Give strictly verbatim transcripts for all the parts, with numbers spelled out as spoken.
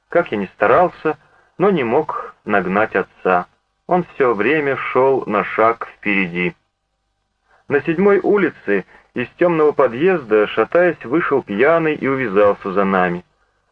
Как я ни старался, но не мог нагнать отца. Он все время шел на шаг впереди. На седьмой улице из темного подъезда, шатаясь, вышел пьяный и увязался за нами.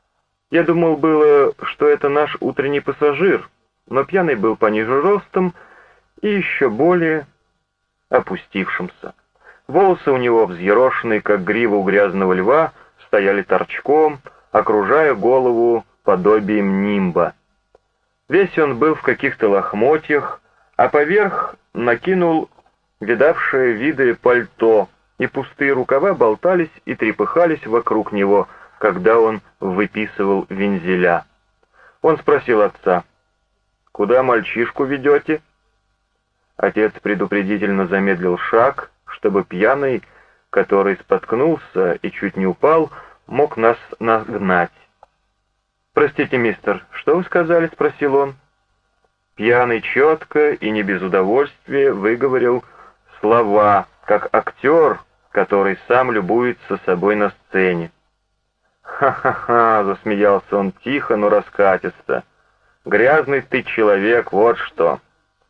Я думал было, что это наш утренний пассажир, но пьяный был пониже ростом и еще более опустившимся. Волосы у него, взъерошенные, как грива у грязного льва, стояли торчком, окружая голову подобием нимба. Весь он был в каких-то лохмотьях, а поверх накинул видавшее виды пальто, и пустые рукава болтались и трепыхались вокруг него, когда он выписывал вензеля. Он спросил отца: «Куда мальчишку ведете?» Отец предупредительно замедлил шаг, чтобы пьяный, который споткнулся и чуть не упал, мог нас нагнать. «Простите, мистер, что вы сказали?» — спросил он. Пьяный четко и не без удовольствия выговорил слова, как актер, который сам любуется собой на сцене. «Ха-ха-ха!» — засмеялся он тихо, но раскатисто. «Грязный ты человек, вот что!»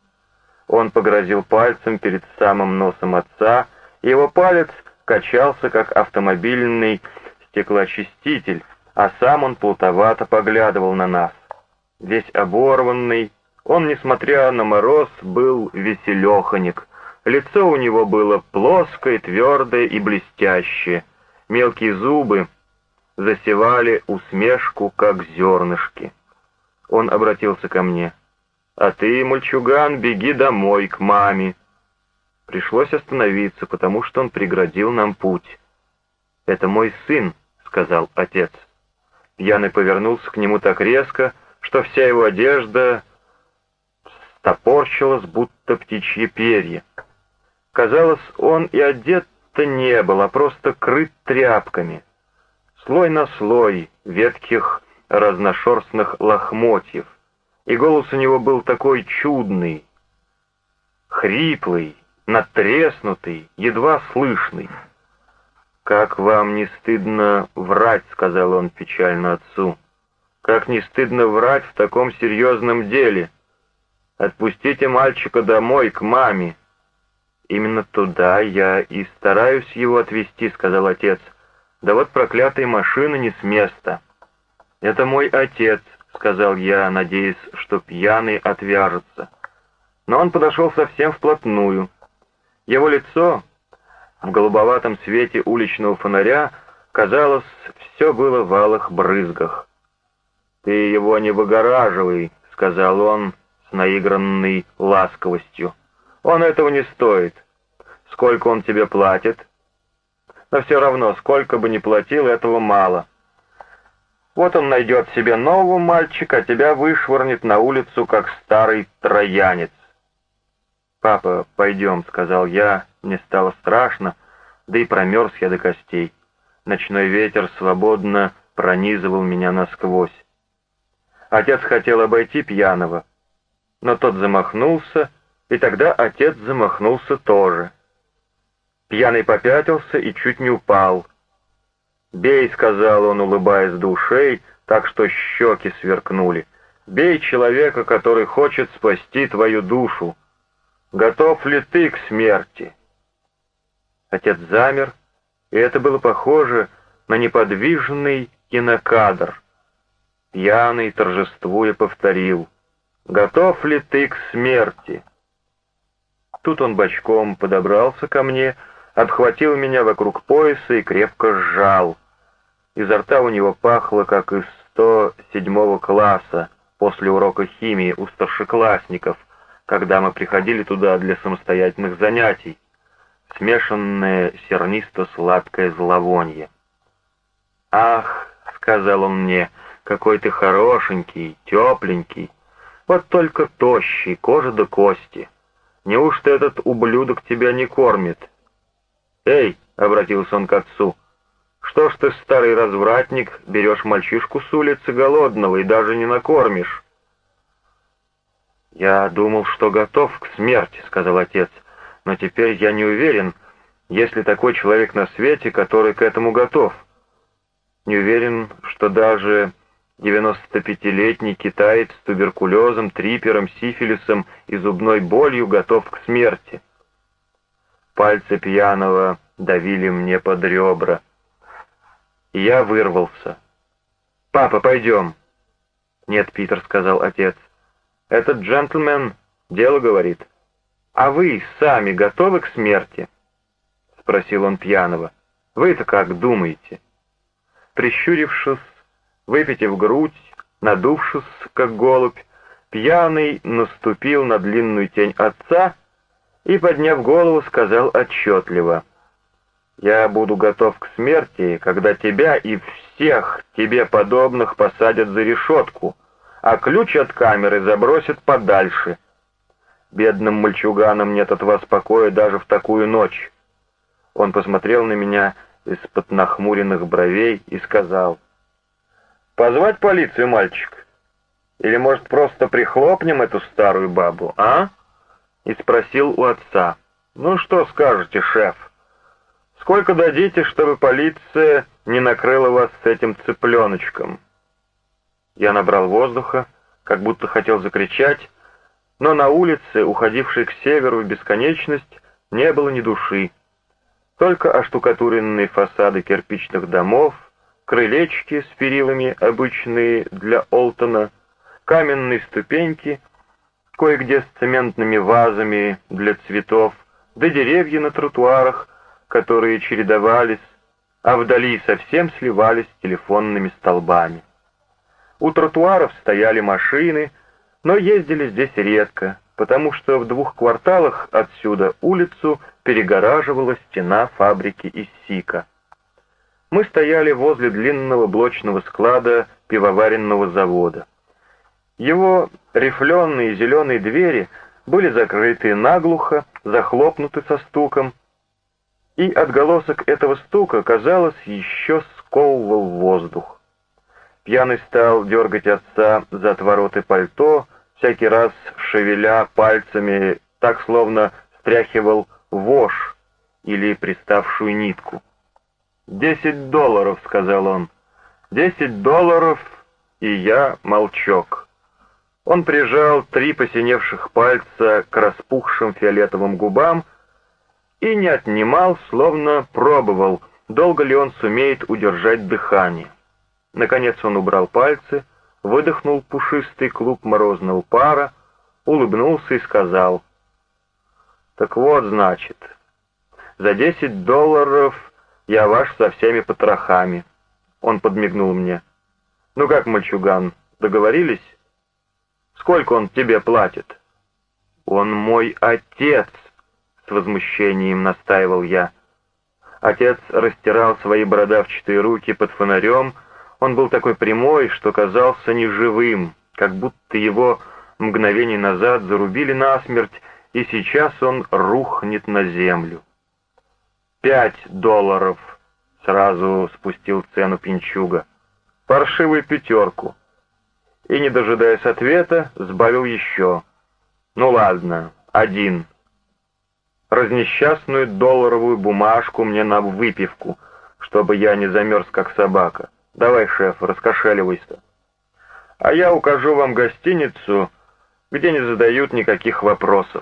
Он погрозил пальцем перед самым носом отца, и его палец качался, как автомобильный стеклоочиститель, а сам он плутовато поглядывал на нас. Весь оборванный, он, несмотря на мороз, был веселеханик. Лицо у него было плоское, твердое и блестящее. Мелкие зубы засевали усмешку, как зернышки. Он обратился ко мне. «А ты, мальчуган, беги домой, к маме». Пришлось остановиться, потому что он преградил нам путь. «Это мой сын», — сказал отец. Пьяный повернулся к нему так резко, что вся его одежда стопорщилась, будто птичьи перья. Казалось, он и одет-то не был, а просто крыт тряпками. Слой на слой ветких разношерстных лохмотьев. И голос у него был такой чудный, хриплый, надтреснутый, едва слышный. «Как вам не стыдно врать?» — сказал он печально отцу. «Как не стыдно врать в таком серьезном деле? Отпустите мальчика домой, к маме». «Именно туда я и стараюсь его отвезти», — сказал отец. «Да вот проклятая машина не с места». «Это мой отец», — сказал я, надеясь, что пьяный отвяжется. Но он подошел совсем вплотную. Его лицо в голубоватом свете уличного фонаря, казалось, все было в алых брызгах. «Ты его не выгораживай», — сказал он с наигранной ласковостью. «Он этого не стоит. Сколько он тебе платит?» «Но все равно, сколько бы ни платил, этого мало. Вот он найдет себе нового мальчика, а тебя вышвырнет на улицу, как старый троянец». «Папа, пойдем», — сказал я, мне стало страшно, да и промерз я до костей. Ночной ветер свободно пронизывал меня насквозь. Отец хотел обойти пьяного, но тот замахнулся, и тогда отец замахнулся тоже. Пьяный попятился и чуть не упал. «Бей», — сказал он, улыбаясь до ушей, так что щеки сверкнули. «Бей человека, который хочет спасти твою душу. Готов ли ты к смерти?» Отец замер, и это было похоже на неподвижный кинокадр. Пьяный, торжествуя, повторил: «Готов ли ты к смерти?» Тут он бочком подобрался ко мне, обхватил меня вокруг пояса и крепко сжал. Изо рта у него пахло, как из сто седьмого класса после урока химии у старшеклассников, когда мы приходили туда для самостоятельных занятий, смешанное сернисто-сладкое зловонье. «Ах», — сказал он мне, — «какой ты хорошенький, тепленький, вот только тощий, кожа до кости. Неужто этот ублюдок тебя не кормит?» «Эй», — обратился он к отцу, — «что ж ты, старый развратник, берешь мальчишку с улицы голодного и даже не накормишь?» «Я думал, что готов к смерти», — сказал отец, — «но теперь я не уверен, есть ли такой человек на свете, который к этому готов. Не уверен, что даже девяностопятилетний китаец с туберкулезом, трипером, сифилисом и зубной болью готов к смерти. Пальцы пьяного давили мне под ребра. И я вырвался. «Папа, пойдем!» «Нет, Питер», — сказал отец. «Этот джентльмен дело говорит. А вы сами готовы к смерти?» — спросил он пьяного. «Вы-то как думаете?» Прищурившись, выпитив грудь, надувшись, как голубь, пьяный наступил на длинную тень отца и, подняв голову, сказал отчетливо: «Я буду готов к смерти, когда тебя и всех тебе подобных посадят за решетку, а ключ от камеры забросят подальше. Бедным мальчуганам нет от вас покоя даже в такую ночь». Он посмотрел на меня из-под нахмуренных бровей и сказал: «Позвать полицию, мальчик? Или, может, просто прихлопнем эту старую бабу, а?» И спросил у отца: «Ну что скажете, шеф? Сколько дадите, чтобы полиция не накрыла вас с этим цыпленочком?» Я набрал воздуха, как будто хотел закричать, но на улице, уходившей к северу в бесконечность, не было ни души. Только оштукатуренные фасады кирпичных домов, крылечки с перилами, обычные для Олтона, каменные ступеньки, кое-где с цементными вазами для цветов, да деревья на тротуарах, которые чередовались, а вдали совсем сливались с телефонными столбами. У тротуаров стояли машины, но ездили здесь редко, потому что в двух кварталах отсюда улицу перегораживала стена фабрики из Сика. Мы стояли возле длинного блочного склада пивоваренного завода. Его рифленые зеленые двери были закрыты наглухо, захлопнуты со стуком, и отголосок этого стука, казалось, еще сковывал воздух. Пьяный стал дергать отца за отвороты пальто, всякий раз шевеля пальцами, так словно стряхивал вошь или приставшую нитку. «Десять долларов», — сказал он. «Десять долларов, и я молчок». Он прижал три посиневших пальца к распухшим фиолетовым губам и не отнимал, словно пробовал, долго ли он сумеет удержать дыхание. Наконец он убрал пальцы, выдохнул пушистый клуб морозного пара, улыбнулся и сказал: «Так вот, значит, за десять долларов я ваш со всеми потрохами». Он подмигнул мне. «Ну как, мальчуган, договорились? Сколько он тебе платит?» «Он мой отец», — с возмущением настаивал я. Отец растирал свои бородавчатые руки под фонарем. Он был такой прямой, что казался неживым, как будто его мгновение назад зарубили насмерть, и сейчас он рухнет на землю. «Пять долларов», — сразу спустил цену пинчуга. «Паршивую пятерку». И, не дожидаясь ответа, сбавил еще. «Ну ладно, один. Разнесчастную долларовую бумажку мне на выпивку, чтобы я не замерз, как собака. Давай, шеф, раскошеливайся. А я укажу вам гостиницу, где не задают никаких вопросов».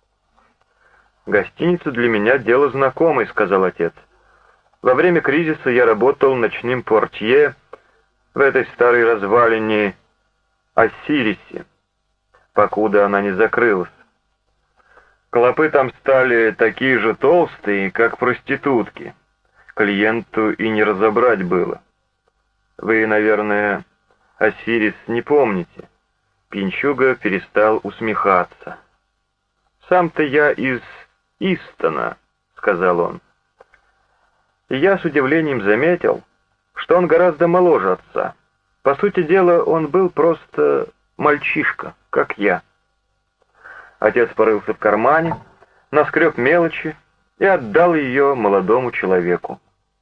«Гостиница для меня дело знакомое», — сказал отец. «Во время кризиса я работал ночным портье в этой старой развалине Осирисе, покуда она не закрылась. Клопы там стали такие же толстые, как проститутки. Клиенту и не разобрать было. Вы, наверное, Осирис не помните». Пинчуга перестал усмехаться. «Сам-то я из Истона», — сказал он. И я с удивлением заметил, что он гораздо моложе отца. По сути дела, он был просто мальчишка, как я. Отец порылся в кармане, наскреб мелочи и отдал ее молодому человеку.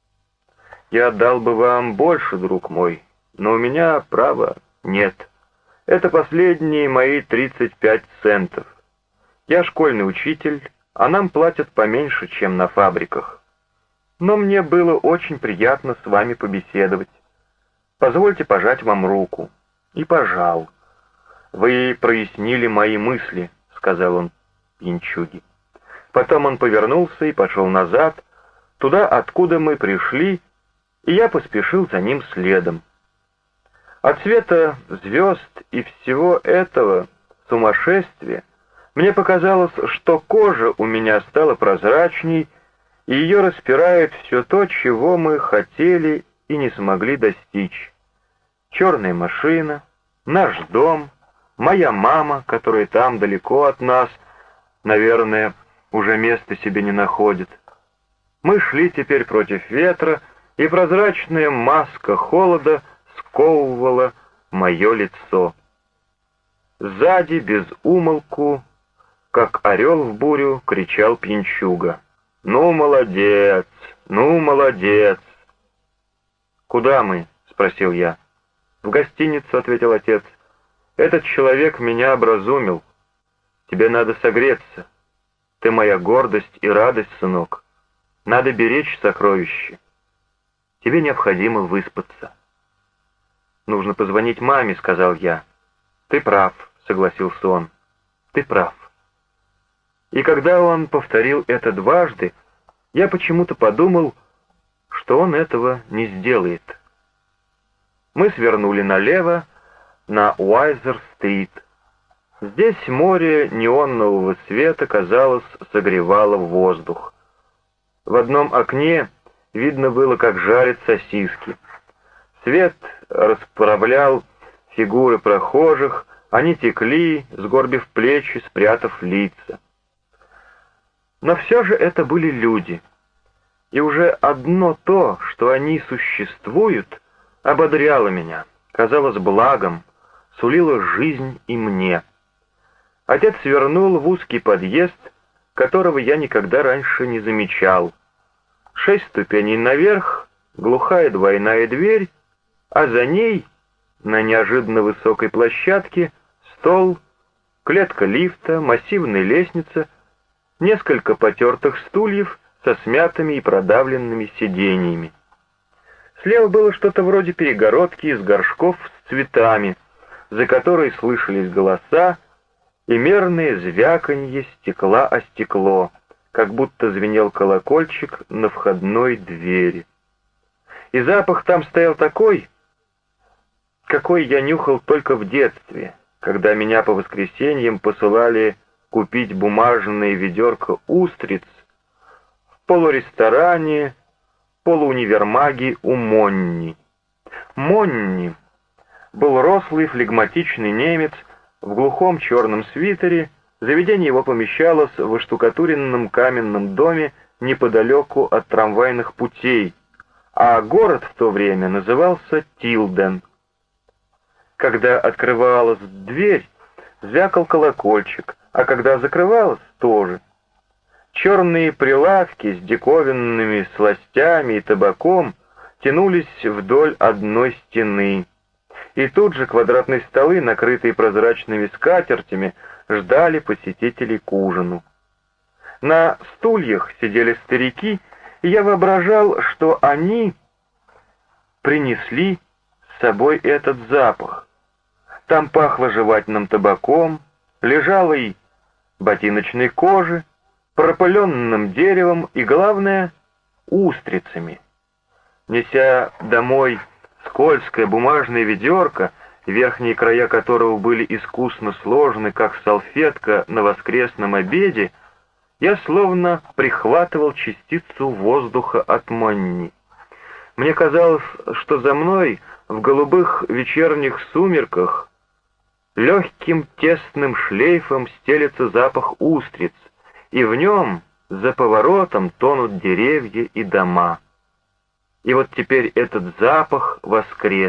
«Я отдал бы вам больше, друг мой, но у меня права нет. Это последние мои тридцать пять центов. Я школьный учитель, а нам платят поменьше, чем на фабриках. Но мне было очень приятно с вами побеседовать. Позвольте пожать вам руку». И пожал. «Вы прояснили мои мысли», — сказал он пьянчуге. Потом он повернулся и пошел назад, туда, откуда мы пришли, и я поспешил за ним следом. От света звезд и всего этого сумасшествия мне показалось, что кожа у меня стала прозрачней, и ее распирает все то, чего мы хотели и не смогли достичь. Черная машина, наш дом, моя мама, которая там далеко от нас, наверное, уже места себе не находит. Мы шли теперь против ветра, и прозрачная маска холода сковывала мое лицо. Сзади, без умолку, как орел в бурю, кричал пьянчуга: «Ну, молодец! Ну, молодец!» «Куда мы?» — спросил я. «В гостиницу», — ответил отец. «Этот человек меня образумил. Тебе надо согреться. Ты моя гордость и радость, сынок. Надо беречь сокровища. Тебе необходимо выспаться». «Нужно позвонить маме», — сказал я. «Ты прав», — согласился он. «Ты прав». И когда он повторил это дважды, я почему-то подумал, что он этого не сделает. Мы свернули налево на Уайзер-стрит. Здесь море неонового света, казалось, согревало воздух. В одном окне видно было, как жарят сосиски. Свет расправлял фигуры прохожих, они текли, сгорбив плечи, спрятав лица. Но все же это были люди. И уже одно то, что они существуют, ободряло меня, казалось благом, сулило жизнь и мне. Отец свернул в узкий подъезд, которого я никогда раньше не замечал. Шесть ступеней наверх, глухая двойная дверь, а за ней, на неожиданно высокой площадке, стол, клетка лифта, массивная лестница, несколько потертых стульев со смятыми и продавленными сиденьями. Слева было что-то вроде перегородки из горшков с цветами, за которой слышались голоса и мерное звяканье стекла о стекло, как будто звенел колокольчик на входной двери. И запах там стоял такой, какой я нюхал только в детстве, когда меня по воскресеньям посылали купить бумажное ведерко устриц в полуресторане, полуунивермаге у Монни. Монни был рослый флегматичный немец в глухом черном свитере. Заведение его помещалось в оштукатуренном каменном доме неподалеку от трамвайных путей, а город в то время назывался Тилден. Когда открывалась дверь, звякал колокольчик, а когда закрывалась, тоже. Черные прилавки с диковинными сластями и табаком тянулись вдоль одной стены, и тут же квадратные столы, накрытые прозрачными скатертями, ждали посетителей к ужину. На стульях сидели старики, и я воображал, что они принесли с собой этот запах. Там пахло жевательным табаком, лежалой ботиночной кожи, пропыленным деревом и, главное, устрицами. Неся домой скользкое бумажное ведерко, верхние края которого были искусно сложены, как салфетка на воскресном обеде, я словно прихватывал частицу воздуха от Монни. Мне казалось, что за мной в голубых вечерних сумерках легким тесным шлейфом стелется запах устриц, и в нем за поворотом тонут деревья и дома. И вот теперь этот запах воскрес.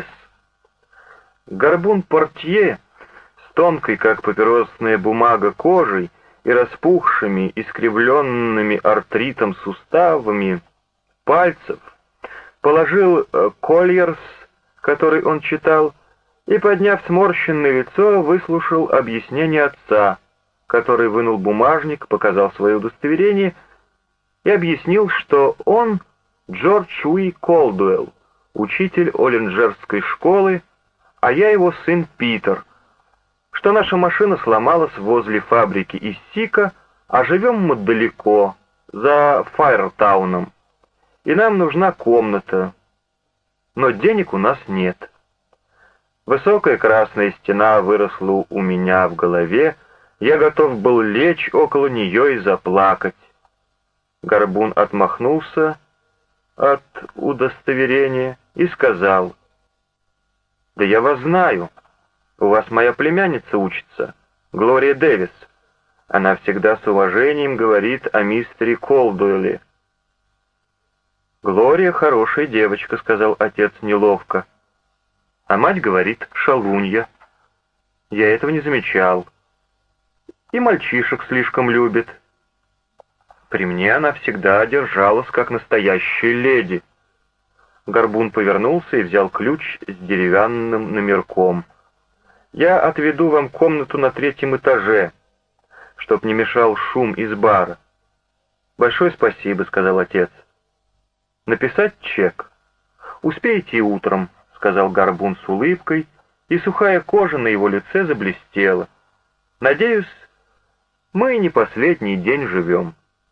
Горбун-портье с тонкой, как папиросная бумага, кожей и распухшими, искривленными артритом суставами пальцев положил Кольерс, который он читал, и, подняв сморщенное лицо, выслушал объяснение отца, который вынул бумажник, показал свое удостоверение и объяснил, что он Джордж Уи Колдуэлл, учитель Оллинджерской школы, а я его сын Питер, что наша машина сломалась возле фабрики из Сика, а живем мы далеко, за Файртауном, и нам нужна комната, но денег у нас нет. Высокая красная стена выросла у меня в голове, я готов был лечь около нее и заплакать. Горбун отмахнулся от удостоверения и сказал: «Да я вас знаю, у вас моя племянница учится, Глория Дэвис. Она всегда с уважением говорит о мистере Колдуэлле». «Глория хорошая девочка», — сказал отец неловко. А мать говорит: «шалунья». Я этого не замечал. И мальчишек слишком любит. При мне она всегда держалась, как настоящая леди. Горбун повернулся и взял ключ с деревянным номерком. «Я отведу вам комнату на третьем этаже, чтоб не мешал шум из бара». «Большое спасибо», — сказал отец. «Написать чек?» «Успеете и утром», — сказал Горбун с улыбкой, и сухая кожа на его лице заблестела. «Надеюсь, мы не последний день живем».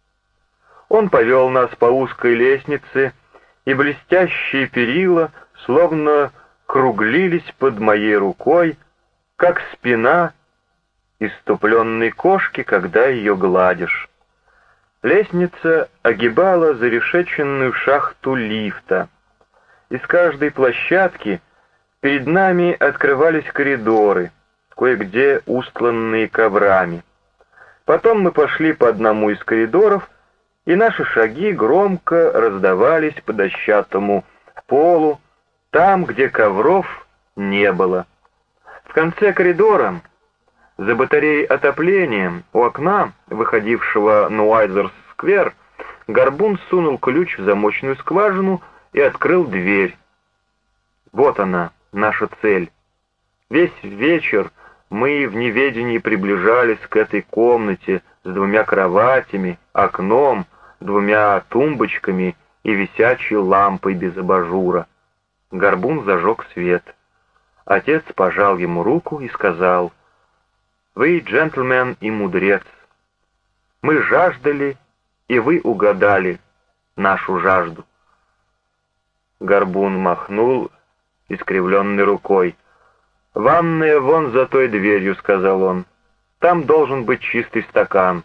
Он повел нас по узкой лестнице, и блестящие перила словно круглились под моей рукой, как спина исступленной кошки, когда ее гладишь. Лестница огибала зарешеченную шахту лифта. Из каждой площадки перед нами открывались коридоры, кое-где устланные коврами. Потом мы пошли по одному из коридоров, и наши шаги громко раздавались по дощатому полу, там, где ковров не было. В конце коридора, за батареей отопления, у окна, выходившего на Уайзер-сквер, Горбун сунул ключ в замочную скважину и открыл дверь. Вот она, наша цель. Весь вечер мы в неведении приближались к этой комнате с двумя кроватями, окном, двумя тумбочками и висячей лампой без абажура. Горбун зажег свет. Отец пожал ему руку и сказал: «Вы джентльмен и мудрец. Мы жаждали, и вы угадали нашу жажду». Горбун махнул искривленной рукой. «Ванная вон за той дверью», — сказал он. «Там должен быть чистый стакан».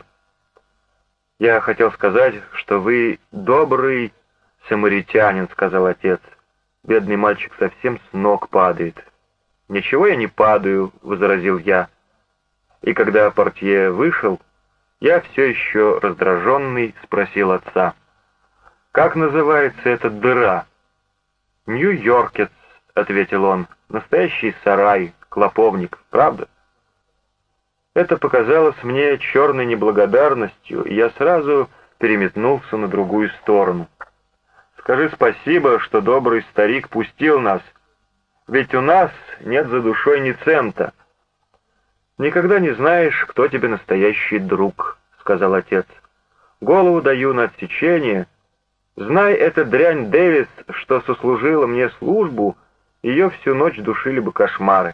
«Я хотел сказать, что вы добрый самаритянин», — сказал отец. «Бедный мальчик совсем с ног падает». «Ничего я не падаю», — возразил я. И когда портье вышел, я все еще раздраженный спросил отца: «Как называется эта дыра?» «Нью-Йоркец», — ответил он. «Настоящий сарай, клоповник, правда?» Это показалось мне черной неблагодарностью, и я сразу переметнулся на другую сторону. «Скажи спасибо, что добрый старик пустил нас, ведь у нас нет за душой ни цента». «Никогда не знаешь, кто тебе настоящий друг», — сказал отец. «Голову даю на отсечение. Знай, эта дрянь Дэвис, что сослужила мне службу, ее всю ночь душили бы кошмары».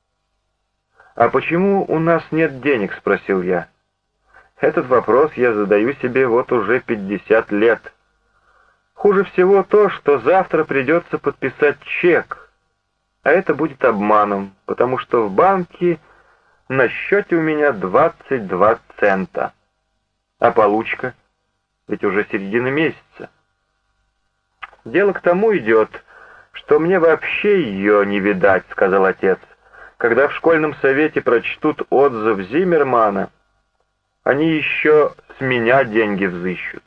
«А почему у нас нет денег?» — спросил я. «Этот вопрос я задаю себе вот уже пятьдесят лет. Хуже всего то, что завтра придется подписать чек, а это будет обманом, потому что в банке на счете у меня двадцать два цента. А получка? Ведь уже середина месяца. Дело к тому идет, что мне вообще ее не видать», — сказал отец. «Когда в школьном совете прочтут отзыв Зиммермана, они еще с меня деньги взыщут».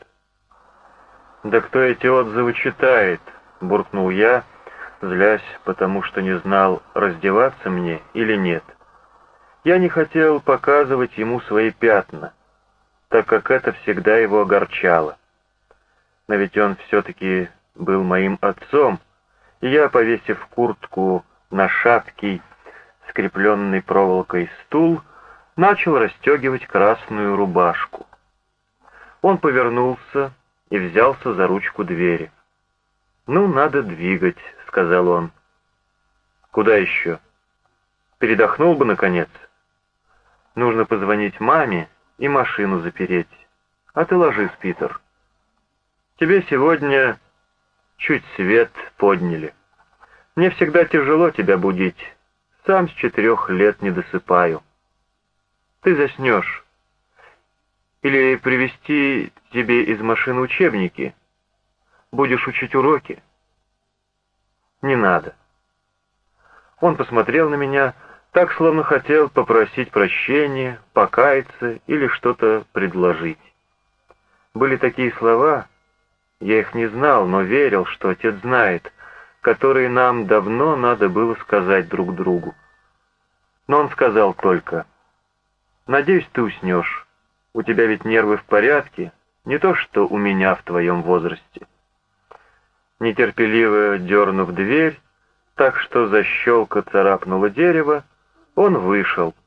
«Да кто эти отзывы читает?» — буркнул я, злясь, потому что не знал, раздеваться мне или нет. Я не хотел показывать ему свои пятна, так как это всегда его огорчало. Но ведь он все-таки был моим отцом, и я, повесив куртку на шаткий, скрепленный проволокой стул, начал расстегивать красную рубашку. Он повернулся и взялся за ручку двери. «Ну, надо двигать», — сказал он. «Куда еще? Передохнул бы, наконец. Нужно позвонить маме и машину запереть. А ты ложись, Питер. Тебе сегодня чуть свет подняли. Мне всегда тяжело тебя будить. Сам с четырех лет не досыпаю. Ты заснешь. Или привезти тебе из машины учебники. Будешь учить уроки». «Не надо». Он посмотрел на меня, так, словно хотел попросить прощения, покаяться или что-то предложить. Были такие слова, я их не знал, но верил, что отец знает, которые нам давно надо было сказать друг другу. Но он сказал только: «Надеюсь, ты уснешь. У тебя ведь нервы в порядке, не то что у меня в твоем возрасте». Нетерпеливо дернув дверь, так что защелка царапнула дерево, он вышел,